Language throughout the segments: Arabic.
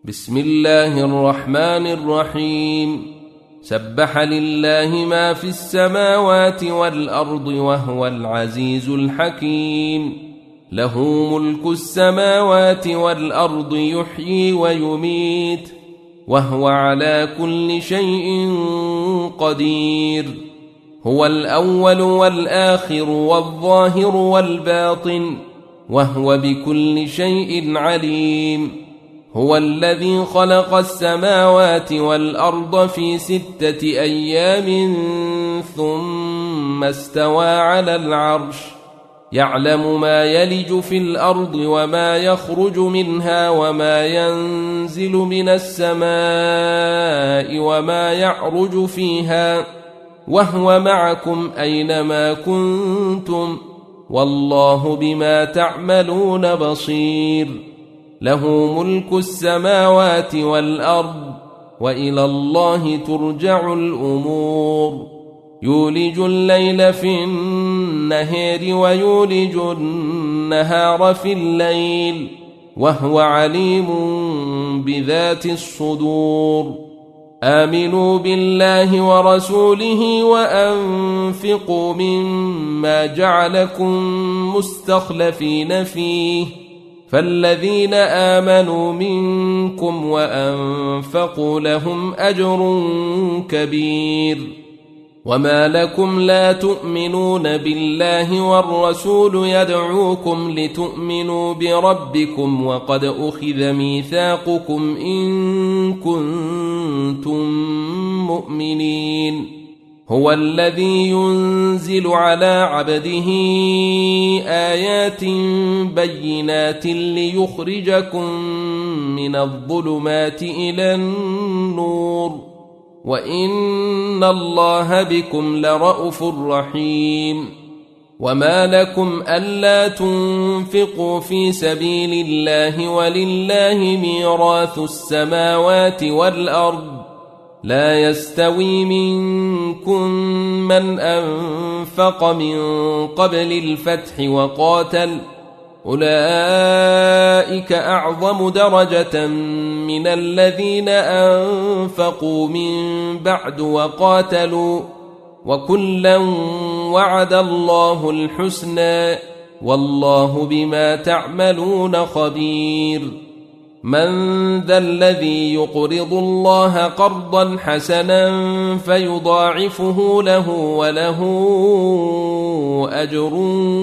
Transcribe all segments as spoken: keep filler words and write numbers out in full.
بسم الله الرحمن الرحيم سبح لله ما في السماوات والأرض وهو العزيز الحكيم له ملك السماوات والأرض يحيي ويميت وهو على كل شيء قدير هو الأول والآخر والظاهر والباطن وهو بكل شيء عليم هو الذي خلق السماوات والأرض في ستة أيام ثم استوى على العرش يعلم ما يلج في الأرض وما يخرج منها وما ينزل من السماء وما يعرج فيها وهو معكم أينما كنتم والله بما تعملون بصير له ملك السماوات والأرض وإلى الله ترجع الأمور يولج الليل في النهار ويولج النهار في الليل وهو عليم بذات الصدور آمنوا بالله ورسوله وأنفقوا مما جعلكم مستخلفين فيه فالذين آمنوا منكم وأنفقوا لهم أجر كبير وما لكم لا تؤمنون بالله والرسول يدعوكم لتؤمنوا بربكم وقد أخذ ميثاقكم إن كنتم مؤمنين هو الذي ينزل على عبده آيات بينات ليخرجكم من الظلمات إلى النور وإن الله بكم لرءوف رحيم وما لكم ألا تنفقوا في سبيل الله ولله ميراث السماوات والأرض لا يستوي منكم من أنفق من قبل الفتح وقاتل أولئك أعظم درجة من الذين أنفقوا من بعد وقاتلوا وكلا وعد الله الحسنى والله بما تعملون خبير من ذا الذي يقرض الله قرضا حسنا فيضاعفه له وله أجر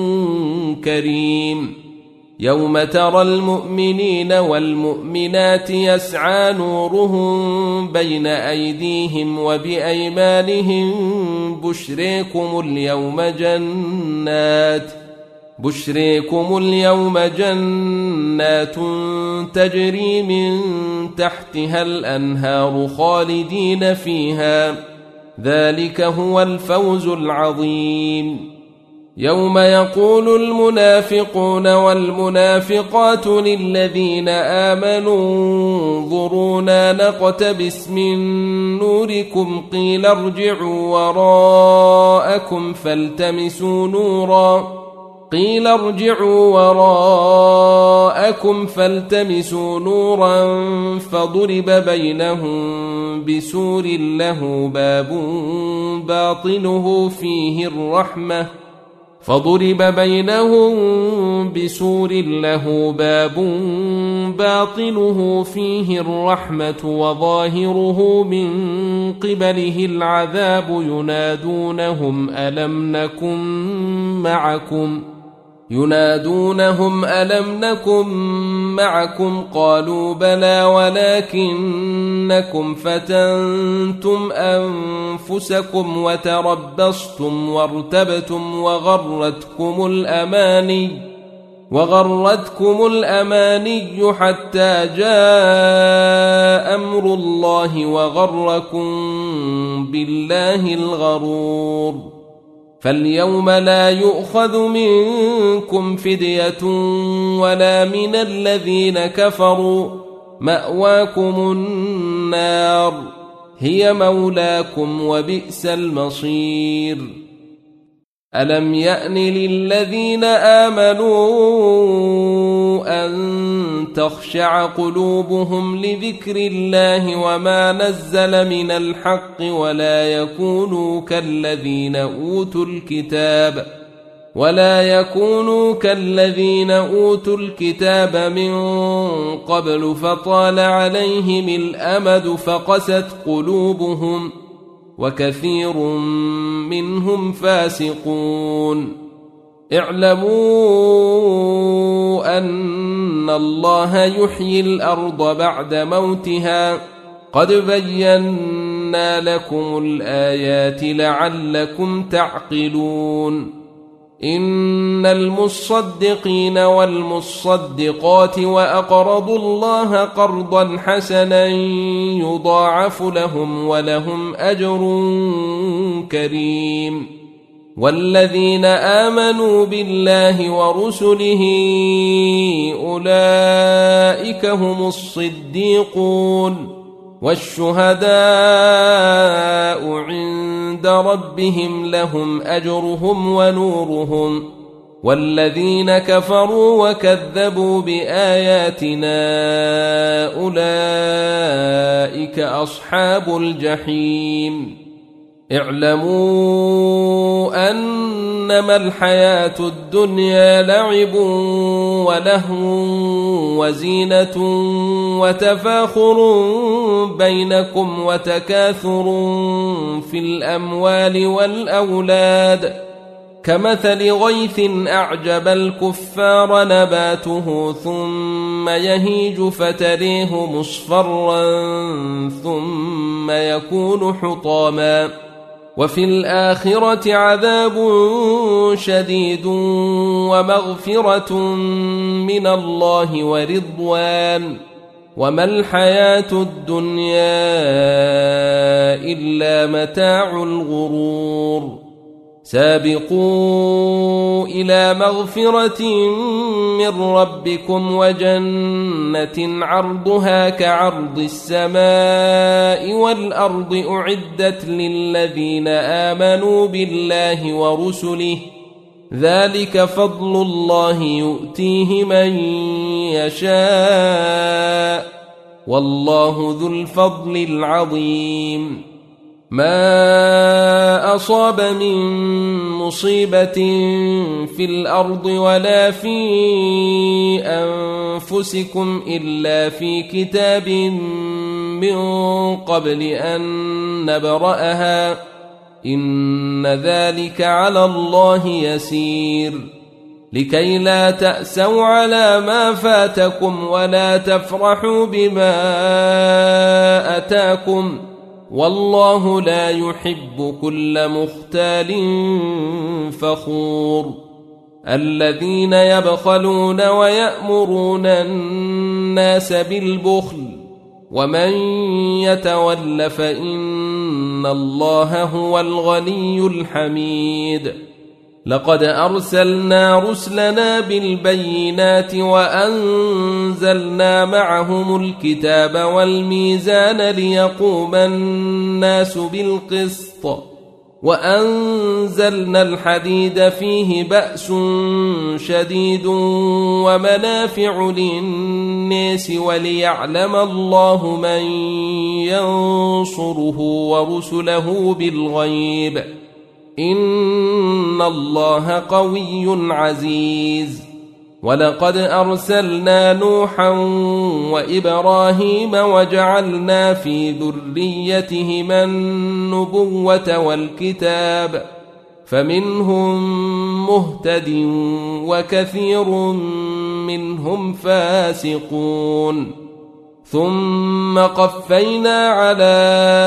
كريم يوم ترى المؤمنين والمؤمنات يسعى نورهم بين أيديهم وبأيمانهم بشريكم اليوم جنات بشريكم اليوم جنات تجري من تحتها الأنهار خالدين فيها ذلك هو الفوز العظيم يوم يقول المنافقون والمنافقات للذين آمنوا انظرونا نقتبس من نوركم قيل ارجعوا وراءكم فالتمسوا نورا قيل ارجعوا وراءكم فالتمسوا نورا فضرب بينهم بسور له باب باطنه فيه الرحمة فضرب بينهم بسور له باب باطنه فيه الرحمة وظاهره من قبله العذاب ينادونهم ألم نكن معكم ينادونهم ألم نكن معكم قالوا بلى ولكنكم فتنتم أنفسكم وتربصتم وارتبتم وغرتكم الأماني وغرتكم الأماني حتى جاء أمر الله وغركم بالله الغرور فاليوم لا يؤخذ منكم فدية ولا من الذين كفروا مأواكم النار هي مولاكم وبئس المصير ألم يأن للذين آمنوا أن تخشع قلوبهم لذكر الله وما نزل من الحق ولا يكونوا كالذين أوتوا الكتاب ولا يكونوا كالذين أوتوا الكتاب من قبل فطال عليهم الأمد فقست قلوبهم وكثير منهم فاسقون. اعلموا أن الله يحيي الأرض بعد موتها قد بينا لكم الآيات لعلكم تعقلون. إن المصدقين والمصدقات وأقرضوا الله قرضا حسنا يضاعف لهم ولهم أجر كريم. والذين آمنوا بالله ورسله أولئك هم الصديقون والشهداء عند ربهم لهم أجرهم ونورهم. والذين كفروا وكذبوا بآياتنا أولئك أصحاب الجحيم. اعلموا أنما الحياة الدنيا لعب ولهو وزينة وتفاخر بينكم وتكاثر في الأموال والأولاد كمثل غيث أعجب الكفار نباته ثم يهيج فتريه مصفرا ثم يكون حطاما وفي الآخرة عذاب شديد ومغفرة من الله ورضوان وما الحياة الدنيا إلا متاع الغرور. سابقوا إلى مغفرة من ربكم وجنة عرضها كعرض السماء والأرض أعدت للذين آمنوا بالله ورسله ذلك فضل الله يؤتيه من يشاء والله ذو الفضل العظيم. ما أصاب من مصيبة في الأرض ولا في أنفسكم إلا في كتاب من قبل أن نبرأها إن ذلك على الله يسير. لكي لا تأسوا على ما فاتكم ولا تفرحوا بما أتاكم والله لا يحب كل مختال فخور. الذين يبخلون ويأمرون الناس بالبخل ومن يتول فإن الله هو الغني الحميد. لقد أرسلنا رسلنا بالبينات وأنزلنا معهم الكتاب والميزان ليقوم الناس بالقسط وأنزلنا الحديد فيه بأس شديد ومنافع للناس وليعلم الله من ينصره ورسله بالغيب إن الله قوي عزيز. ولقد أرسلنا نوحا وإبراهيم وجعلنا في ذريتهما النبوة والكتاب فمنهم مهتد وكثير منهم فاسقون. ثم قفينا على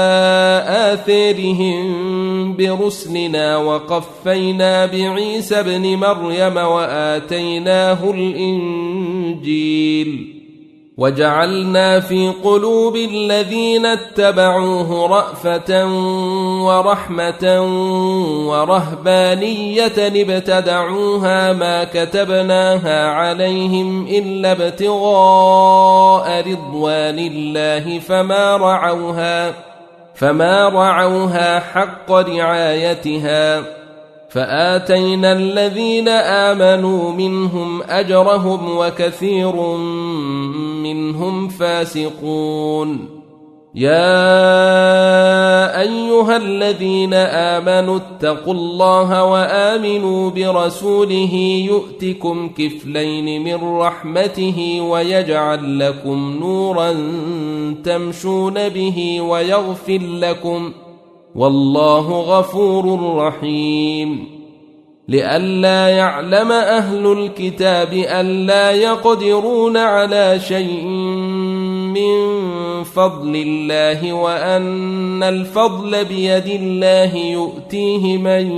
آثارهم برسلنا وقفينا بعيسى ابن مريم وآتيناه الإنجيل وجعلنا في قلوب الذين اتبعوه رأفة ورحمة ورهبانية ابتدعوها ما كتبناها عليهم إلا ابتغاء رضوان الله فما رعوها فما رعوها حق رعايتها فآتينا الذين آمنوا منهم أجرهم وكثير منهم فاسقون. يا أيها الذين آمنوا اتقوا الله وآمنوا برسوله يؤتكم كفلين من رحمته ويجعل لكم نورا تمشون به ويغفر لكم، والله غفور رحيم. لئلا يعلم أهل الكتاب ألا يقدرون على شيء من فضل الله وأن الفضل بيد الله يؤتيه من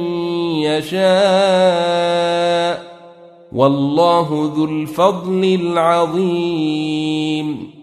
يشاء، والله ذو الفضل العظيم.